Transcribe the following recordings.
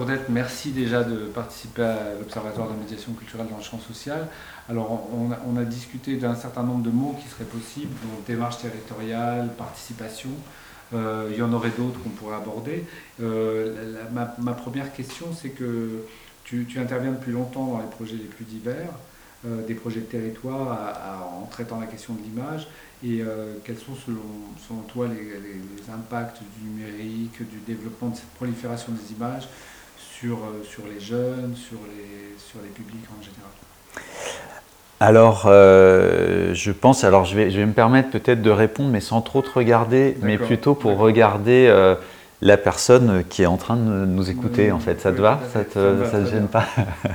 Claudette, merci déjà de participer à l'Observatoire de médiation culturelle dans le champ social. Alors, on a discuté d'un certain nombre de mots qui seraient possibles, donc démarche territoriale, participation. Il y en aurait d'autres qu'on pourrait aborder. Ma première question, c'est que tu interviens depuis longtemps dans les projets les plus divers, des projets de territoire en traitant la question de l'image. Et quels sont selon toi les impacts du numérique, du développement de cette prolifération des images sur les jeunes, sur les publics en général? Alors, je pense, alors je vais me permettre peut-être de répondre, mais sans trop te regarder, mais plutôt pour regarder la personne qui est en train de nous écouter, en fait. Ça te va? Ça te gêne pas?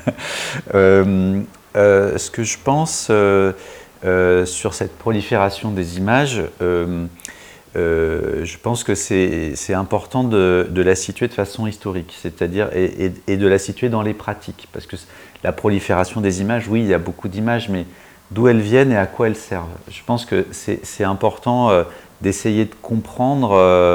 Ce que je pense sur cette prolifération des images, je pense que c'est important de la situer de façon historique, c'est-à-dire et de la situer dans les pratiques, parce que la prolifération des images, oui, il y a beaucoup d'images, mais d'où elles viennent et à quoi elles servent. Je pense que c'est important d'essayer de comprendre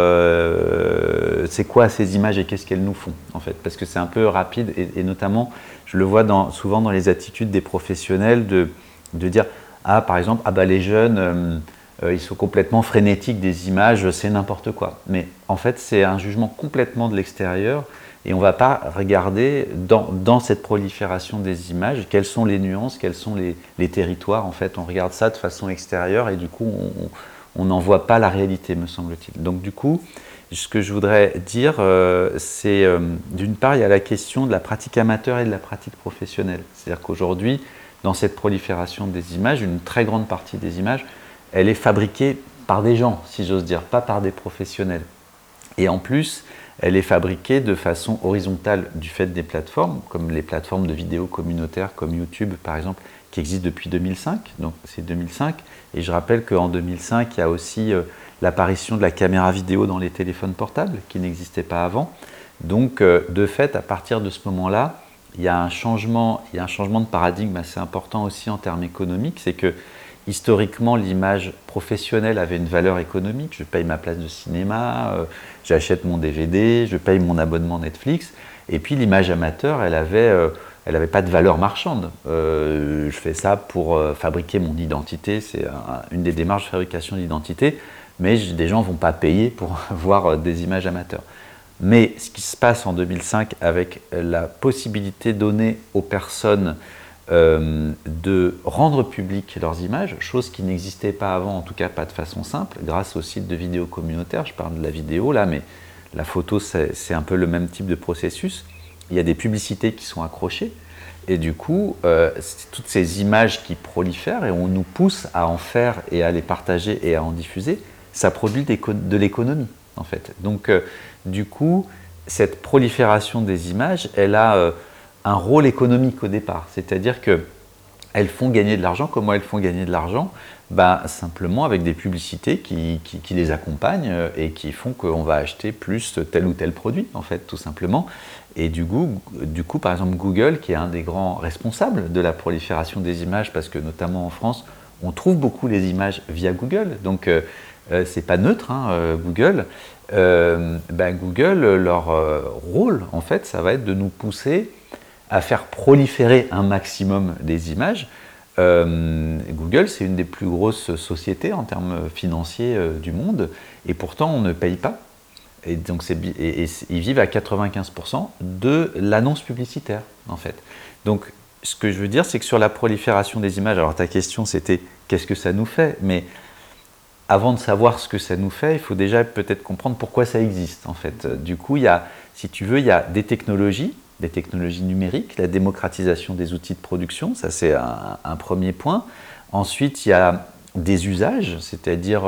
c'est quoi ces images et qu'est-ce qu'elles nous font, en fait, parce que c'est un peu rapide et notamment, je le vois souvent dans les attitudes des professionnels de dire, ah, par exemple, ah bah les jeunes, ils sont complètement frénétiques des images, c'est n'importe quoi. Mais en fait, c'est un jugement complètement de l'extérieur et on ne va pas regarder dans cette prolifération des images quelles sont les nuances, quels sont les territoires. En fait, on regarde ça de façon extérieure et du coup, on n'en voit pas la réalité, me semble-t-il. Donc du coup, ce que je voudrais dire, c'est d'une part, il y a la question de la pratique amateur et de la pratique professionnelle. C'est-à-dire qu'aujourd'hui, dans cette prolifération des images, une très grande partie des images, elle est fabriquée par des gens, si j'ose dire, pas par des professionnels. Et en plus, elle est fabriquée de façon horizontale du fait des plateformes, comme les plateformes de vidéos communautaires comme YouTube, par exemple, qui existent depuis 2005. Donc c'est 2005. Et je rappelle qu'en 2005, il y a aussi l'apparition de la caméra vidéo dans les téléphones portables, qui n'existait pas avant. Donc, de fait, à partir de ce moment-là, il y a un changement de paradigme assez important aussi en termes économiques. C'est que historiquement, l'image professionnelle avait une valeur économique. Je paye ma place de cinéma, j'achète mon DVD, je paye mon abonnement Netflix. Et puis l'image amateur, elle avait pas de valeur marchande. Je fais ça pour fabriquer mon identité. C'est une des démarches de fabrication d'identité. Mais des gens ne vont pas payer pour voir des images amateurs. Mais ce qui se passe en 2005 avec la possibilité donnée aux personnes de rendre publiques leurs images, chose qui n'existait pas avant, en tout cas pas de façon simple, grâce aux sites de vidéos communautaires. Je parle de la vidéo là, mais la photo c'est un peu le même type de processus. Il y a des publicités qui sont accrochées et du coup, toutes ces images qui prolifèrent et on nous pousse à en faire et à les partager et à en diffuser, ça produit de l'économie en fait. Donc du coup, cette prolifération des images, elle a un rôle économique au départ, c'est-à-dire qu'elles font gagner de l'argent. Comment elles font gagner de l'argent? Simplement avec des publicités qui les accompagnent et qui font qu'on va acheter plus tel ou tel produit, en fait, tout simplement. Et du coup, par exemple, Google, qui est un des grands responsables de la prolifération des images, parce que notamment en France, on trouve beaucoup les images via Google, donc c'est pas neutre, hein, Google. Google, leur rôle, en fait, ça va être de nous pousser à faire proliférer un maximum des images. Google, c'est une des plus grosses sociétés en termes financiers du monde, et pourtant on ne paye pas. Et donc ils vivent à 95% de l'annonce publicitaire, en fait. Donc, ce que je veux dire, c'est que sur la prolifération des images, alors ta question c'était qu'est-ce que ça nous fait, mais avant de savoir ce que ça nous fait, il faut déjà peut-être comprendre pourquoi ça existe, en fait. Du coup, si tu veux, il y a des technologies numériques, la démocratisation des outils de production, ça c'est un premier point. Ensuite, il y a des usages, c'est-à-dire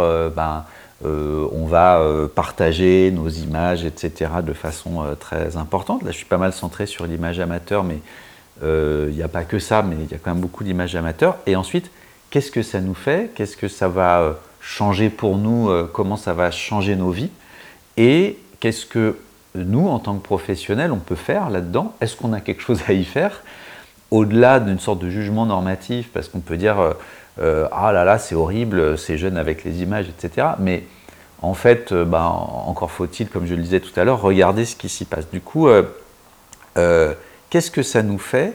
on va partager nos images, etc. de façon très importante. Là, je suis pas mal centré sur l'image amateur, mais il n'y a pas que ça, mais il y a quand même beaucoup d'images amateurs. Et ensuite, qu'est-ce que ça nous fait? Qu'est-ce que ça va changer pour nous? Comment ça va changer nos vies? Et qu'est-ce que nous, en tant que professionnels, on peut faire là-dedans? Est-ce qu'on a quelque chose à y faire? Au-delà d'une sorte de jugement normatif, parce qu'on peut dire ah là là, c'est horrible, ces jeunes avec les images, etc. Mais en fait, encore faut-il, comme je le disais tout à l'heure, regarder ce qui s'y passe. Du coup, Qu'est-ce que ça nous fait?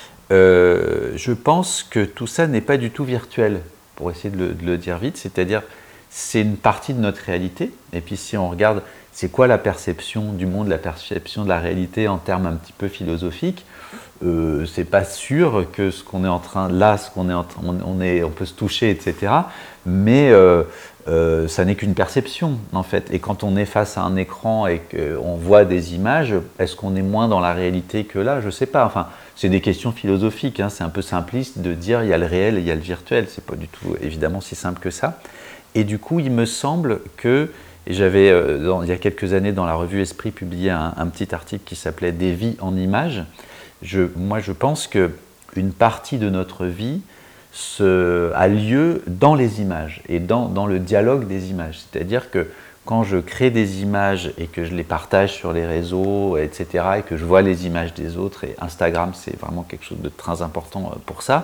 Je pense que tout ça n'est pas du tout virtuel, pour essayer de le dire vite, c'est-à-dire c'est une partie de notre réalité, et puis si on regarde c'est quoi la perception du monde, la perception de la réalité en termes un petit peu philosophiques, c'est pas sûr que ce qu'on est en train, là, ce qu'on est en train, on peut se toucher, etc. Mais ça n'est qu'une perception, en fait. Et quand on est face à un écran et qu'on voit des images, est-ce qu'on est moins dans la réalité que là? Je sais pas. Enfin, c'est des questions philosophiques, hein. C'est un peu simpliste de dire il y a le réel et il y a le virtuel. C'est pas du tout, évidemment, si simple que ça. Et du coup, il me semble que et j'avais, il y a quelques années, dans la revue Esprit, publié un petit article qui s'appelait « Des vies en images ». Moi, je pense qu'une partie de notre vie a lieu dans les images et dans le dialogue des images. C'est-à-dire que quand je crée des images et que je les partage sur les réseaux, etc., et que je vois les images des autres, et Instagram, c'est vraiment quelque chose de très important pour ça,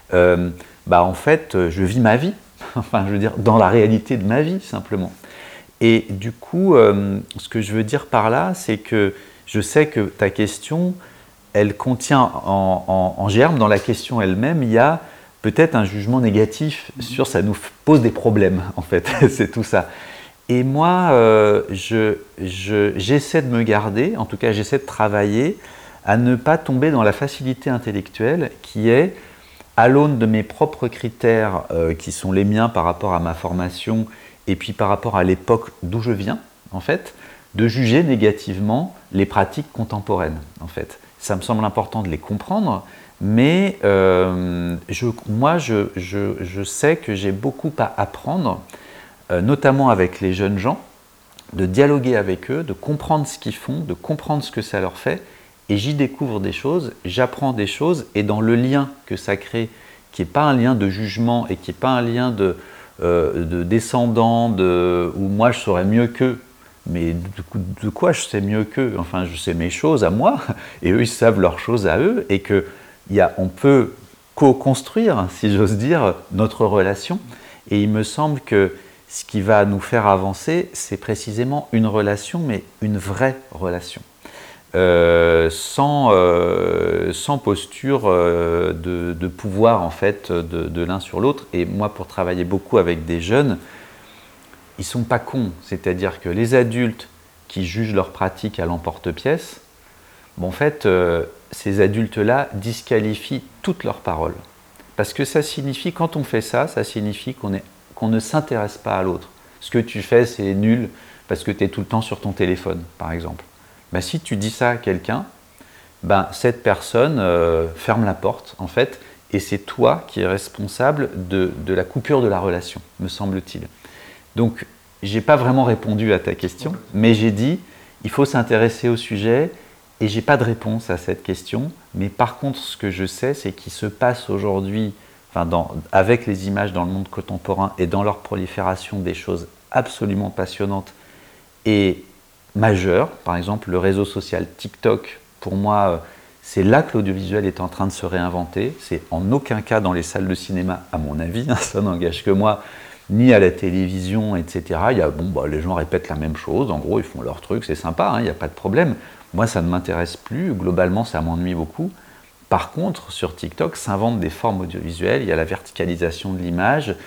en fait, je vis ma vie, enfin, je veux dire, dans la réalité de ma vie, simplement. Et du coup, ce que je veux dire par là, c'est que je sais que ta question, elle contient en germe, dans la question elle-même, il y a peut-être un jugement négatif sur ça nous pose des problèmes, en fait, c'est tout ça. Et moi, j'essaie de me garder, en tout cas j'essaie de travailler à ne pas tomber dans la facilité intellectuelle qui est, à l'aune de mes propres critères qui sont les miens par rapport à ma formation et puis par rapport à l'époque d'où je viens, en fait, de juger négativement les pratiques contemporaines, en fait. Ça me semble important de les comprendre, mais moi, je sais que j'ai beaucoup à apprendre, notamment avec les jeunes gens, de dialoguer avec eux, de comprendre ce qu'ils font, de comprendre ce que ça leur fait, et j'y découvre des choses, j'apprends des choses, et dans le lien que ça crée, qui n'est pas un lien de jugement et qui n'est pas un lien de descendant, où moi je saurais mieux qu'eux, mais de quoi je sais mieux qu'eux? Enfin, je sais mes choses à moi, et eux ils savent leurs choses à eux, et qu'on peut co-construire, si j'ose dire, notre relation. Et il me semble que ce qui va nous faire avancer, c'est précisément une relation, mais une vraie relation. Sans posture de pouvoir en fait de l'un sur l'autre. Et moi, pour travailler beaucoup avec des jeunes, ils ne sont pas cons. C'est-à-dire que les adultes qui jugent leurs pratiques à l'emporte-pièce, en fait, ces adultes-là disqualifient toutes leurs paroles. Parce que ça signifie, quand on fait ça, ça signifie qu'on ne s'intéresse pas à l'autre. Ce que tu fais, c'est nul parce que tu es tout le temps sur ton téléphone, par exemple. Si tu dis ça à quelqu'un, cette personne ferme la porte, en fait, et c'est toi qui es responsable de la coupure de la relation, me semble-t-il. Donc, je n'ai pas vraiment répondu à ta question, mais j'ai dit, il faut s'intéresser au sujet, et je n'ai pas de réponse à cette question, mais par contre, ce que je sais, c'est qu'il se passe aujourd'hui, avec les images dans le monde contemporain et dans leur prolifération, des choses absolument passionnantes et majeures. Par exemple, le réseau social TikTok, pour moi, c'est là que l'audiovisuel est en train de se réinventer. C'est en aucun cas dans les salles de cinéma, à mon avis, ça n'engage que moi, ni à la télévision, etc. Les gens répètent la même chose, en gros, ils font leur truc, c'est sympa, il n'y a pas de problème. Moi, ça ne m'intéresse plus, globalement, ça m'ennuie beaucoup. Par contre, sur TikTok, s'inventent des formes audiovisuelles, il y a la verticalisation de l'image,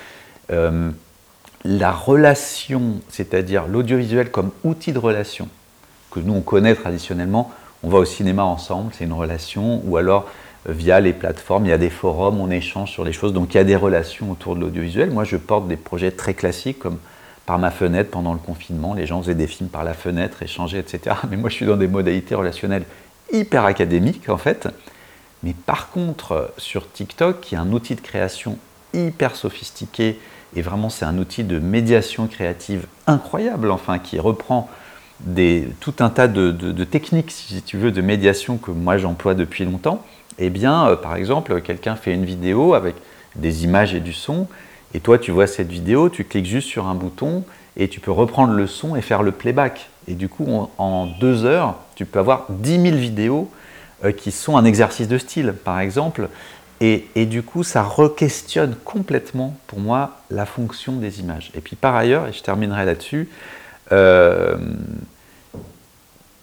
la relation, c'est-à-dire l'audiovisuel comme outil de relation, que nous on connaît traditionnellement, on va au cinéma ensemble, c'est une relation, ou alors via les plateformes, il y a des forums, on échange sur les choses, donc il y a des relations autour de l'audiovisuel. Moi je porte des projets très classiques comme Par ma fenêtre pendant le confinement, les gens faisaient des films par la fenêtre, échangeaient, etc. Mais moi je suis dans des modalités relationnelles hyper académiques en fait. Mais par contre, sur TikTok, qui est un outil de création hyper sophistiqué, et vraiment c'est un outil de médiation créative incroyable, enfin, qui reprend tout un tas de techniques, si tu veux, de médiation que moi j'emploie depuis longtemps. Eh bien, par exemple, quelqu'un fait une vidéo avec des images et du son, et toi tu vois cette vidéo, tu cliques juste sur un bouton, et tu peux reprendre le son et faire le playback. Et du coup, en 2 heures, tu peux avoir 10 000 vidéos qui sont un exercice de style, par exemple, et du coup, ça re-questionne complètement, pour moi, la fonction des images. Et puis par ailleurs, et je terminerai là-dessus,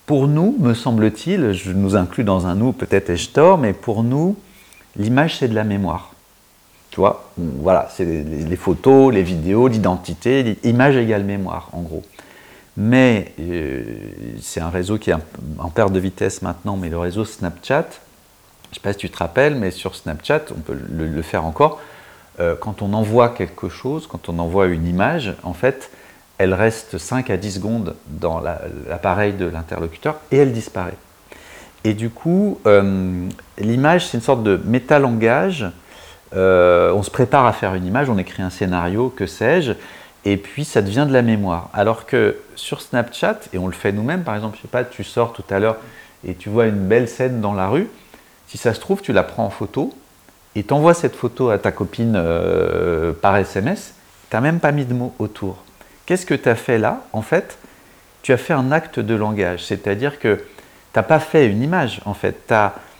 pour nous, me semble-t-il, je nous inclus dans un nous, peut-être ai-je tort, mais pour nous, l'image c'est de la mémoire. Tu vois, voilà, c'est les photos, les vidéos, l'identité, image égale mémoire, en gros. Mais c'est un réseau qui est en perte de vitesse maintenant, mais le réseau Snapchat, je ne sais pas si tu te rappelles, mais sur Snapchat, on peut le faire encore, quand on envoie quelque chose, quand on envoie une image, en fait, elle reste 5 à 10 secondes dans l'appareil de l'interlocuteur et elle disparaît. Et du coup, l'image, c'est une sorte de métalangage. On se prépare à faire une image, on écrit un scénario, que sais-je, et puis ça devient de la mémoire. Alors que sur Snapchat, et on le fait nous-mêmes, par exemple, je sais pas, tu sors tout à l'heure et tu vois une belle scène dans la rue, si ça se trouve, tu la prends en photo et t'envoies cette photo à ta copine par SMS, tu n'as même pas mis de mots autour. Qu'est-ce que tu as fait là? En fait, tu as fait un acte de langage, c'est-à-dire que tu n'as pas fait une image, en fait, tu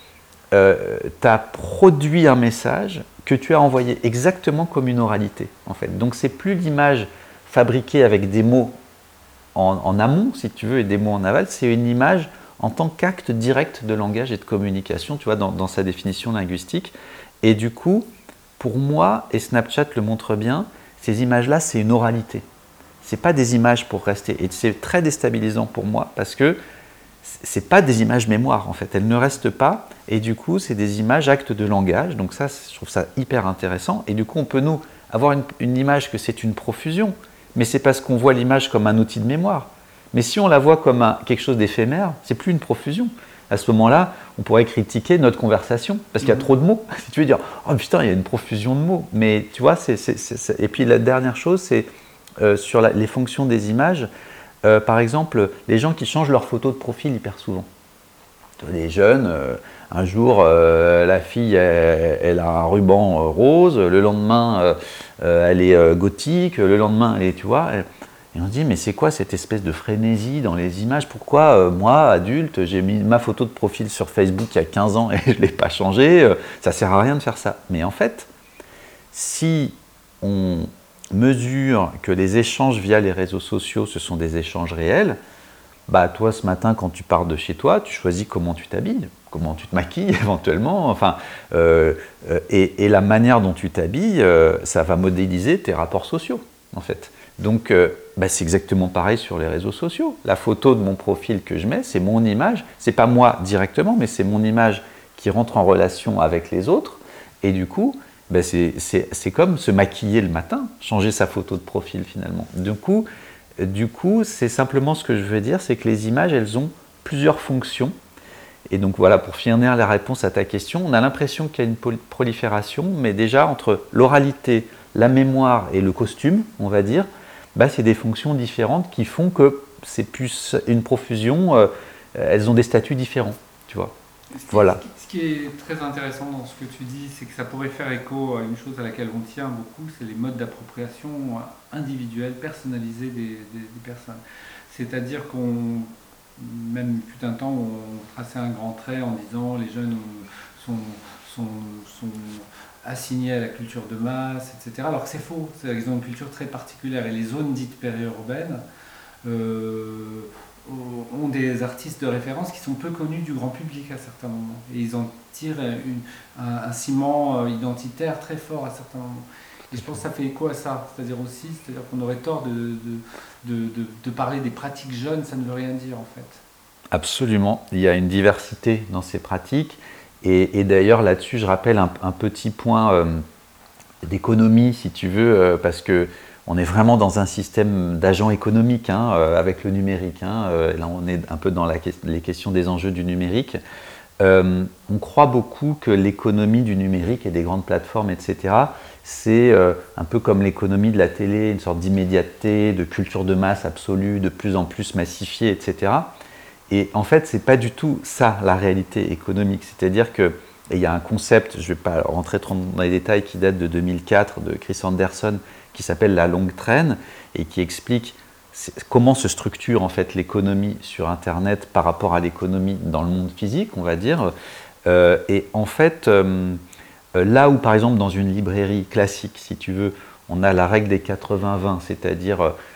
as produit un message que tu as envoyé exactement comme une oralité, en fait. Donc, c'est plus l'image fabriquée avec des mots en amont, si tu veux, et des mots en aval, c'est une image en tant qu'acte direct de langage et de communication, tu vois, dans sa définition linguistique. Et du coup, pour moi, et Snapchat le montre bien, ces images-là, c'est une oralité. Ce n'est pas des images pour rester. Et c'est très déstabilisant pour moi parce que ce n'est pas des images mémoire, en fait. Elles ne restent pas. Et du coup, c'est des images actes de langage. Donc ça, je trouve ça hyper intéressant. Et du coup, on peut, nous, avoir une image que c'est une profusion. Mais c'est parce qu'on voit l'image comme un outil de mémoire. Mais si on la voit comme quelque chose d'éphémère, c'est plus une profusion. À ce moment-là, on pourrait critiquer notre conversation parce qu'il y a trop de mots. Si tu veux dire, oh putain, il y a une profusion de mots. Mais tu vois, et puis la dernière chose, c'est sur les fonctions des images. Par exemple, les gens qui changent leur photo de profil hyper souvent. Les jeunes, un jour, la fille, elle a un ruban rose, le lendemain, elle est gothique, le lendemain, elle est, tu vois. Et on se dit, mais c'est quoi cette espèce de frénésie dans les images? Pourquoi, moi, adulte, j'ai mis ma photo de profil sur Facebook il y a 15 ans et je ne l'ai pas changée? Ça ne sert à rien de faire ça. Mais en fait, si on mesure que les échanges via les réseaux sociaux, ce sont des échanges réels, bah toi, ce matin, quand tu pars de chez toi, tu choisis comment tu t'habilles, comment tu te maquilles éventuellement, enfin, et la manière dont tu t'habilles, ça va modéliser tes rapports sociaux, en fait. Donc, c'est exactement pareil sur les réseaux sociaux. La photo de mon profil que je mets, c'est mon image. C'est pas moi directement, mais c'est mon image qui rentre en relation avec les autres. Et du coup, c'est comme se maquiller le matin, changer sa photo de profil finalement. Du coup, c'est simplement ce que je veux dire, c'est que les images, elles ont plusieurs fonctions. Et donc voilà, pour finir la réponse à ta question, on a l'impression qu'il y a une prolifération, mais déjà entre l'oralité, la mémoire et le costume, on va dire, c'est des fonctions différentes qui font que c'est plus une profusion, elles ont des statuts différents, tu vois. Voilà. Ce qui est très intéressant dans ce que tu dis, c'est que ça pourrait faire écho à une chose à laquelle on tient beaucoup, c'est les modes d'appropriation individuelle, personnalisée des personnes. C'est-à-dire qu'on, même fut un temps où on traçait un grand trait en disant les jeunes sont assignés à la culture de masse, etc. Alors que c'est faux, ils ont une culture très particulière et les zones dites périurbaines ont des artistes de référence qui sont peu connus du grand public à certains moments. Et ils en tirent un ciment identitaire très fort à certains moments. Et je pense que ça fait écho à ça, c'est-à-dire qu'on aurait tort de parler des pratiques jeunes, ça ne veut rien dire en fait. Absolument, il y a une diversité dans ces pratiques. Et d'ailleurs, là-dessus, je rappelle un petit point d'économie, si tu veux, parce qu'on est vraiment dans un système d'agents économiques avec le numérique. Là, on est un peu dans les questions des enjeux du numérique. On croit beaucoup que l'économie du numérique et des grandes plateformes, etc., c'est un peu comme l'économie de la télé, une sorte d'immédiateté, de culture de masse absolue, de plus en plus massifiée, etc. Et en fait, ce n'est pas du tout ça la réalité économique. C'est-à-dire qu'il y a un concept, je ne vais pas rentrer trop dans les détails, qui date de 2004 de Chris Anderson, qui s'appelle la longue traîne et qui explique comment se structure en fait l'économie sur Internet par rapport à l'économie dans le monde physique, on va dire. Et en fait, là où par exemple dans une librairie classique, si tu veux, on a la règle des 80-20, c'est-à-dire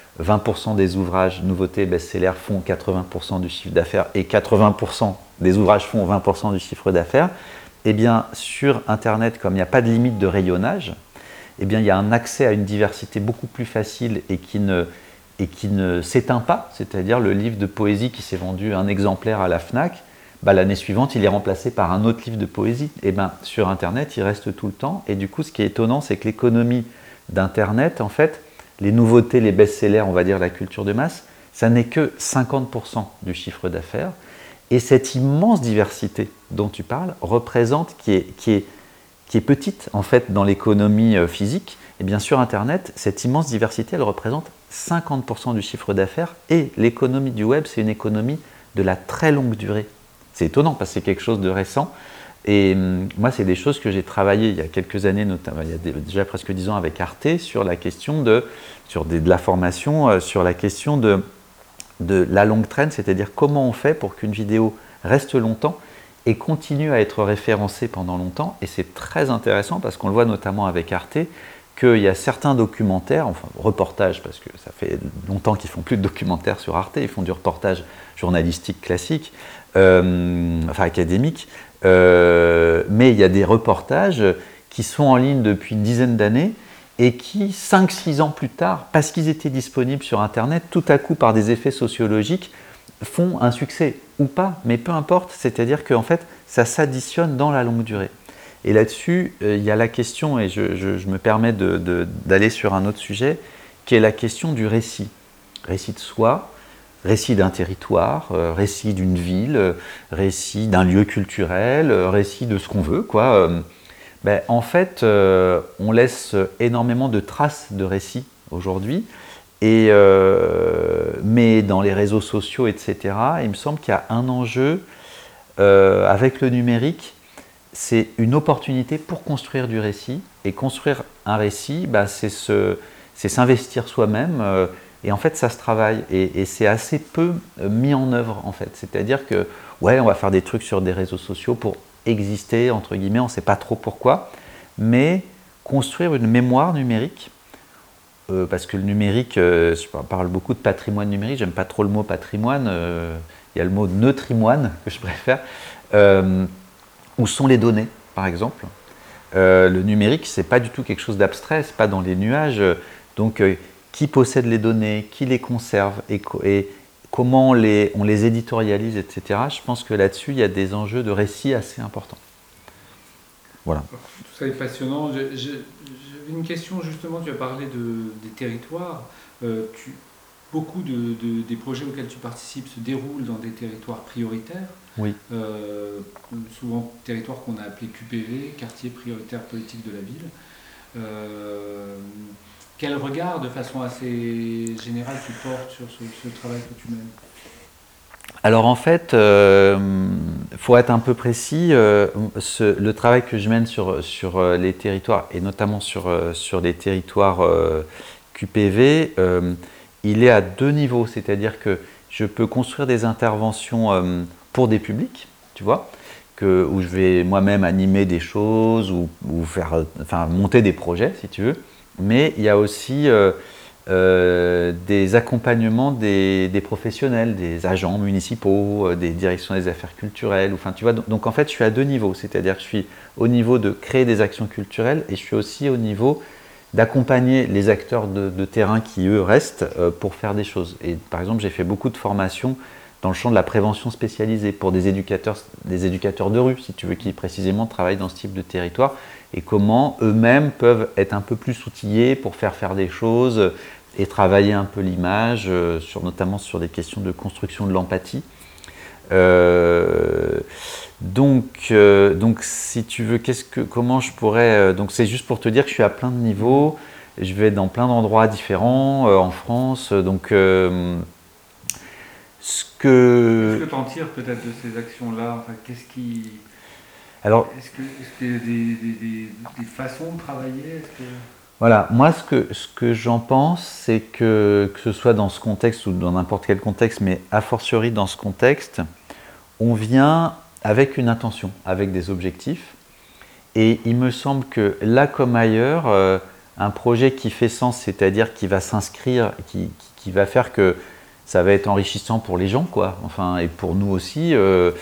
20% des ouvrages nouveautés best-sellers font 80% du chiffre d'affaires et 80% des ouvrages font 20% du chiffre d'affaires, eh bien, sur Internet, comme il n'y a pas de limite de rayonnage, eh bien, il y a un accès à une diversité beaucoup plus facile et qui ne s'éteint pas, c'est-à-dire le livre de poésie qui s'est vendu un exemplaire à la FNAC, l'année suivante, il est remplacé par un autre livre de poésie. Et sur Internet, il reste tout le temps. Et du coup, ce qui est étonnant, c'est que l'économie d'Internet, en fait, les nouveautés, les best-sellers, on va dire la culture de masse, ça n'est que 50% du chiffre d'affaires. Et cette immense diversité dont tu parles représente, qui est petite en fait dans l'économie physique, et bien sûr Internet, cette immense diversité, elle représente 50% du chiffre d'affaires. Et l'économie du web, c'est une économie de la très longue durée. C'est étonnant parce que c'est quelque chose de récent. Et moi, c'est des choses que j'ai travaillées il y a quelques années, notamment il y a déjà presque 10 ans avec Arte, sur la question de la formation, sur la question de la longue traîne, c'est-à-dire comment on fait pour qu'une vidéo reste longtemps et continue à être référencée pendant longtemps. Et c'est très intéressant parce qu'on le voit notamment avec Arte, qu'il y a certains documentaires, enfin reportages, parce que ça fait longtemps qu'ils ne font plus de documentaires sur Arte, ils font du reportage journalistique classique, académique, mais il y a des reportages qui sont en ligne depuis une dizaine d'années et qui, 5-6 ans plus tard, parce qu'ils étaient disponibles sur Internet, tout à coup, par des effets sociologiques, font un succès ou pas, mais peu importe, c'est-à-dire qu'en fait, ça s'additionne dans la longue durée. Et là-dessus, il y a la question, et je me permets d'aller sur un autre sujet, qui est la question du récit. Récit de soi, récit d'un territoire, récit d'une ville, récit d'un lieu culturel, récit de ce qu'on veut, quoi. En fait, on laisse énormément de traces de récits aujourd'hui, mais dans les réseaux sociaux, etc., il me semble qu'il y a un enjeu avec le numérique, c'est une opportunité pour construire du récit. Et construire un récit, c'est s'investir soi-même. Et en fait, ça se travaille. Et c'est assez peu mis en œuvre, en fait. C'est-à-dire que, ouais, on va faire des trucs sur des réseaux sociaux pour exister, entre guillemets, on ne sait pas trop pourquoi. Mais construire une mémoire numérique, parce que le numérique, je parle beaucoup de patrimoine numérique, j'aime pas trop le mot patrimoine, il y a le mot neutrimoine que je préfère. Où sont les données, par exemple? Le numérique, c'est pas du tout quelque chose d'abstrait, c'est pas dans les nuages. Donc, qui possède les données, qui les conserve et comment on les éditorialise, etc. Je pense que là-dessus, il y a des enjeux de récit assez importants. Voilà. Tout ça est passionnant. J'avais une question, justement, tu as parlé des territoires. Beaucoup des projets auxquels tu participes se déroulent dans des territoires prioritaires. Oui. Souvent territoires qu'on a appelés QPV, quartier prioritaire politique de la ville. Quel regard, de façon assez générale, tu portes sur ce travail que tu mènes? Alors en fait, faut être un peu précis. Le travail que je mène sur les territoires, et notamment sur les territoires QPV, il est à 2 niveaux. C'est-à-dire que je peux construire des interventions pour des publics, tu vois, où je vais moi-même animer des choses ou monter des projets, si tu veux. Mais il y a aussi des accompagnements des professionnels, des agents municipaux, des directions des affaires culturelles. Enfin, tu vois, donc en fait, je suis à 2 niveaux. C'est-à-dire que je suis au niveau de créer des actions culturelles et je suis aussi au niveau d'accompagner les acteurs de terrain qui, eux, restent pour faire des choses. Et par exemple, j'ai fait beaucoup de formations dans le champ de la prévention spécialisée pour des éducateurs de rue, si tu veux, qui précisément travaillent dans ce type de territoire, et comment eux-mêmes peuvent être un peu plus outillés pour faire des choses et travailler un peu l'image, notamment sur des questions de construction de l'empathie. Donc, si tu veux, comment je pourrais... donc, c'est juste pour te dire que je suis à plein de niveaux, je vais dans plein d'endroits différents en France, donc... Qu'est-ce que tu en tires peut-être de ces actions-là? Enfin, qu'est-ce qui... Alors, est-ce qu'il y a des façons de travailler? Voilà, moi ce que j'en pense, c'est que ce soit dans ce contexte ou dans n'importe quel contexte, mais a fortiori dans ce contexte, on vient avec une intention, avec des objectifs. Et il me semble que là comme ailleurs, un projet qui fait sens, c'est-à-dire qui va s'inscrire, qui va faire que ça va être enrichissant pour les gens, quoi. Enfin, et pour nous aussi.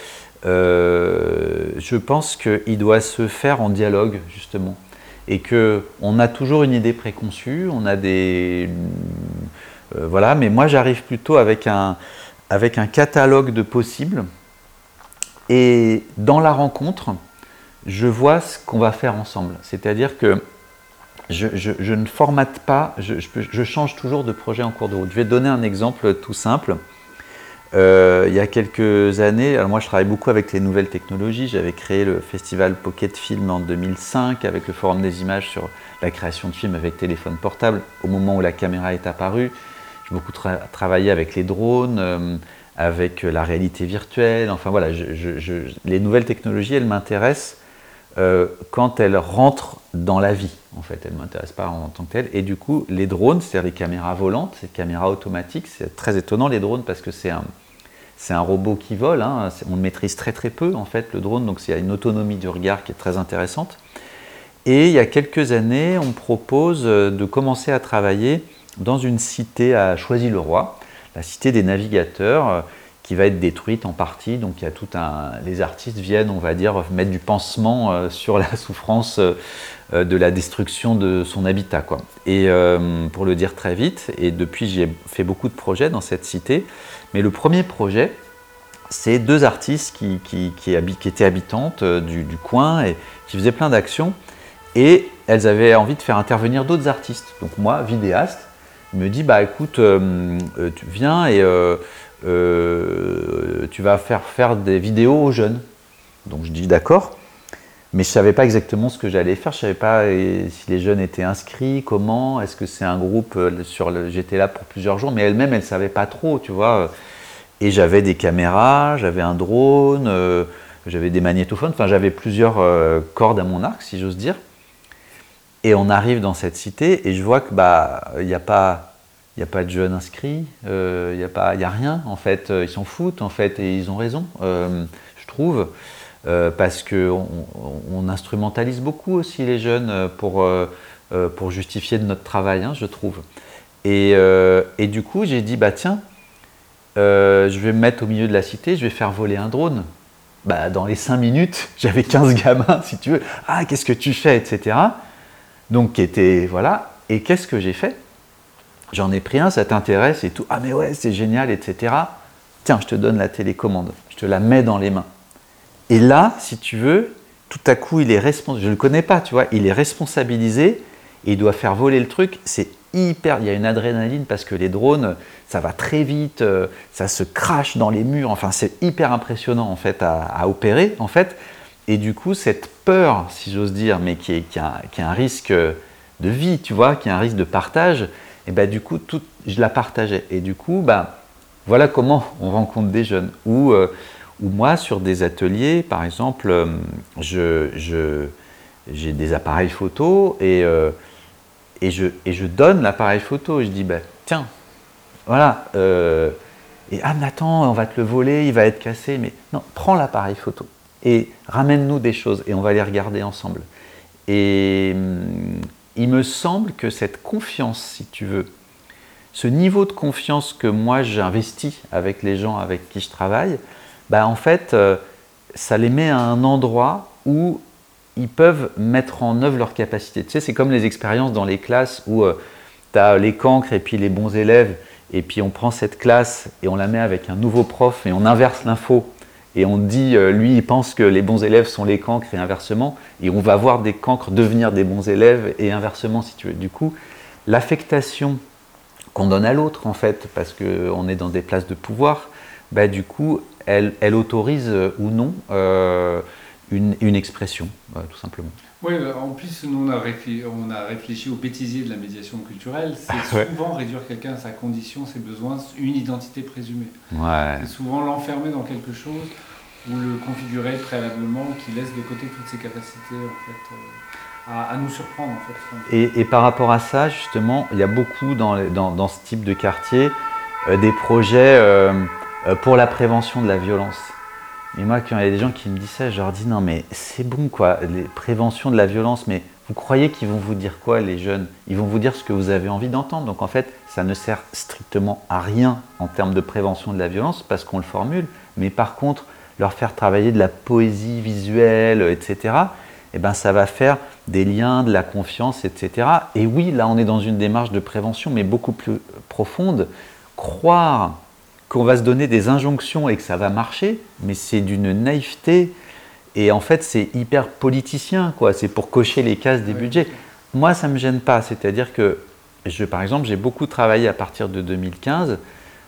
Je pense qu'il doit se faire en dialogue, justement. Et qu'on a toujours une idée préconçue, on a des... voilà, mais moi j'arrive plutôt avec un catalogue de possibles. Et dans la rencontre, je vois ce qu'on va faire ensemble. C'est-à-dire que je ne formate pas, je change toujours de projet en cours de route. Je vais te donner un exemple tout simple. Il y a quelques années, alors moi je travaille beaucoup avec les nouvelles technologies. J'avais créé le festival Pocket Film en 2005 avec le Forum des images sur la création de films avec téléphone portable au moment où la caméra est apparue. J'ai beaucoup travaillé avec les drones, avec la réalité virtuelle. Enfin voilà, les nouvelles technologies, elles m'intéressent quand elles rentrent dans la vie. En fait, elles ne m'intéressent pas en tant que telles. Et du coup, les drones, c'est-à-dire les caméras volantes, ces caméras automatiques, c'est très étonnant les drones parce que c'est un robot qui vole. Hein. On le maîtrise très très peu en fait le drone, donc il y a une autonomie du regard qui est très intéressante. Et il y a quelques années, on me propose de commencer à travailler dans une cité à Choisy-le-Roi, la cité des navigateurs, qui va être détruite en partie. Donc il y a les artistes viennent, on va dire, mettre du pansement sur la souffrance de la destruction de son habitat, quoi. Et pour le dire très vite, et depuis j'ai fait beaucoup de projets dans cette cité, mais le premier projet, c'est 2 artistes qui étaient habitantes du coin et qui faisaient plein d'actions, et elles avaient envie de faire intervenir d'autres artistes. Donc moi, vidéaste, je me dis, bah écoute, tu viens et tu vas faire des vidéos aux jeunes. Donc je dis d'accord, mais je ne savais pas exactement ce que j'allais faire, je ne savais pas si les jeunes étaient inscrits, comment, est-ce que c'est un groupe, j'étais là pour plusieurs jours, mais elle-même, elle ne savait pas trop, tu vois. Et j'avais des caméras, j'avais un drone, j'avais des magnétophones, enfin j'avais plusieurs cordes à mon arc, si j'ose dire. Et on arrive dans cette cité et je vois que il n'y a pas de jeunes inscrits, il y a rien en fait, ils s'en foutent en fait et ils ont raison, je trouve, parce qu'on instrumentalise beaucoup aussi les jeunes pour justifier de notre travail, hein, je trouve. Et du coup j'ai dit tiens, je vais me mettre au milieu de la cité, je vais faire voler un drone. Dans les 5 minutes, j'avais 15 gamins si tu veux, ah qu'est-ce que tu fais, etc. Donc qui était, voilà, et qu'est-ce que j'ai fait? J'en ai pris un, ça t'intéresse et tout, ah mais ouais c'est génial, etc. Tiens, je te donne la télécommande, je te la mets dans les mains. Et là, si tu veux, tout à coup il est responsable, je ne le connais pas, tu vois, il est responsabilisé et il doit faire voler le truc, c'est hyper, il y a une adrénaline parce que les drones, ça va très vite, ça se crache dans les murs, enfin c'est hyper impressionnant en fait à opérer en fait. Et du coup, cette peur, si j'ose dire, mais qui est un risque de vie, tu vois, qui est un risque de partage, et du coup, je la partageais. Et du coup, voilà comment on rencontre des jeunes. Ou moi, sur des ateliers, par exemple, j'ai des appareils photo et je donne l'appareil photo. Et je dis, tiens, voilà. Et mais attends, on va te le voler, il va être cassé. Mais non, prends l'appareil photo. Et ramène-nous des choses et on va les regarder ensemble. Et il me semble que cette confiance, si tu veux, ce niveau de confiance que moi j'investis avec les gens avec qui je travaille, en fait, ça les met à un endroit où ils peuvent mettre en œuvre leurs capacités. Tu sais, c'est comme les expériences dans les classes où tu as les cancres et puis les bons élèves, et puis on prend cette classe et on la met avec un nouveau prof et on inverse l'info. Et on dit, lui, il pense que les bons élèves sont les cancres et inversement. Et on va voir des cancres devenir des bons élèves et inversement, si tu veux. Du coup, l'affectation qu'on donne à l'autre, en fait, parce qu'on est dans des places de pouvoir, du coup, elle autorise ou non une expression, tout simplement. Oui, en plus, nous, on a réfléchi au bêtisier de la médiation culturelle. C'est souvent réduire quelqu'un à sa condition, ses besoins, une identité présumée. Ouais. C'est souvent l'enfermer dans quelque chose ou le configurer préalablement qui laisse de côté toutes ses capacités en fait, à nous surprendre. En fait. Et par rapport à ça, justement, il y a beaucoup dans ce type de quartier des projets pour la prévention de la violence. Mais moi, quand il y a des gens qui me disent ça, je leur dis non, mais c'est bon quoi, les préventions de la violence, mais vous croyez qu'ils vont vous dire quoi, les jeunes? Ils vont vous dire ce que vous avez envie d'entendre. Donc en fait, ça ne sert strictement à rien en termes de prévention de la violence parce qu'on le formule. Mais par contre, leur faire travailler de la poésie visuelle, etc., eh ben, ça va faire des liens, de la confiance, etc. Et oui, là, on est dans une démarche de prévention, mais beaucoup plus profonde. Croire qu'on va se donner des injonctions et que ça va marcher, mais c'est d'une naïveté. Et en fait, c'est hyper politicien, quoi. C'est pour cocher les cases des budgets. Moi, ça ne me gêne pas. C'est-à-dire que, par exemple, j'ai beaucoup travaillé à partir de 2015.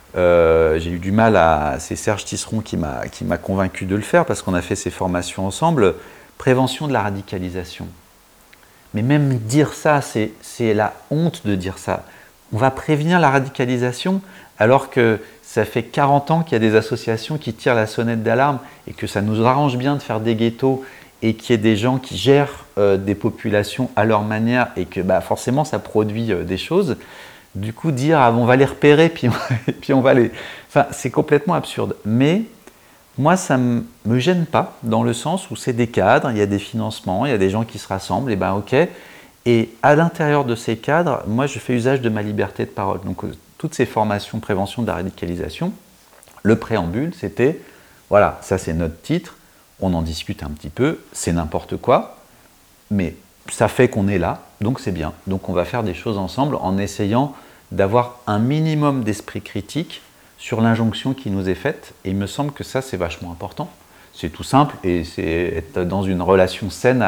J'ai eu du mal c'est Serge Tisseron qui m'a convaincu de le faire parce qu'on a fait ces formations ensemble. Prévention de la radicalisation. Mais même dire ça, c'est la honte de dire ça. On va prévenir la radicalisation alors que ça fait 40 ans qu'il y a des associations qui tirent la sonnette d'alarme et que ça nous arrange bien de faire des ghettos et qu'il y ait des gens qui gèrent des populations à leur manière et que forcément ça produit des choses. Du coup, dire on va les repérer puis on va les... Enfin, c'est complètement absurde. Mais moi, ça ne me gêne pas dans le sens où c'est des cadres, il y a des financements, il y a des gens qui se rassemblent, et ok. Et à l'intérieur de ces cadres, moi, je fais usage de ma liberté de parole. Donc, toutes ces formations prévention de la radicalisation, le préambule, c'était, voilà, ça c'est notre titre, on en discute un petit peu, c'est n'importe quoi, mais ça fait qu'on est là, donc c'est bien. Donc on va faire des choses ensemble en essayant d'avoir un minimum d'esprit critique sur l'injonction qui nous est faite. Et il me semble que ça, c'est vachement important. C'est tout simple et c'est être dans une relation saine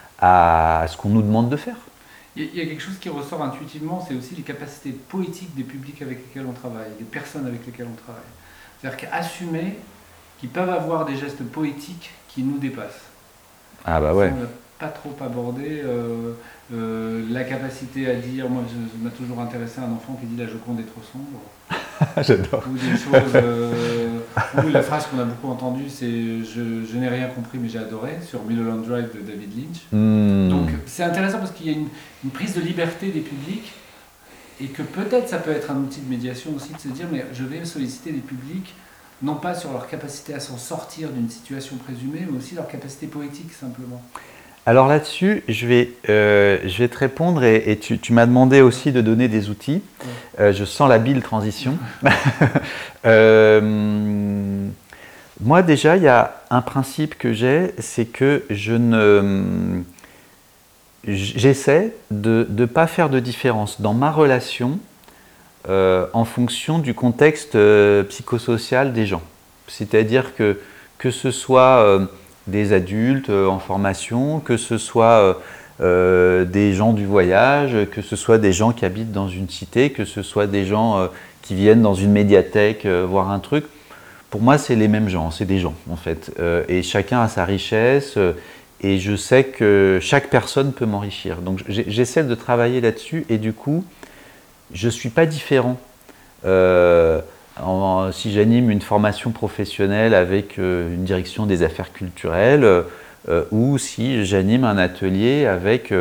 à ce qu'on nous demande de faire. Il y a quelque chose qui ressort intuitivement, c'est aussi les capacités poétiques des publics avec lesquels on travaille, des personnes avec lesquelles on travaille. C'est-à-dire qu'assumer qu'ils peuvent avoir des gestes poétiques qui nous dépassent. Ah bah ouais. Ça, on n'a pas trop abordé la capacité à dire, moi ça m'a toujours intéressé un enfant qui dit la Joconde est trop sombre. J'adore. Ou des choses. Oui, la phrase qu'on a beaucoup entendue, c'est je n'ai rien compris mais j'ai adoré sur Mulholland Drive de David Lynch. Donc c'est intéressant parce qu'il y a une prise de liberté des publics et que peut-être ça peut être un outil de médiation aussi de se dire mais je vais solliciter les publics non pas sur leur capacité à s'en sortir d'une situation présumée mais aussi leur capacité poétique simplement. Alors là-dessus, je vais te répondre et tu m'as demandé aussi de donner des outils. Je sens la bile transition. Moi déjà, il y a un principe que j'ai, c'est que j'essaie de ne pas faire de différence dans ma relation en fonction du contexte psychosocial des gens. C'est-à-dire que ce soit des adultes en formation, que ce soit des gens du voyage, que ce soit des gens qui habitent dans une cité, que ce soit des gens qui viennent dans une médiathèque voir un truc. Pour moi, c'est les mêmes gens, c'est des gens en fait. Et chacun a sa richesse et je sais que chaque personne peut m'enrichir. Donc j'essaie de travailler là-dessus et du coup, je ne suis pas différent. Si j'anime une formation professionnelle avec une direction des affaires culturelles ou si j'anime un atelier avec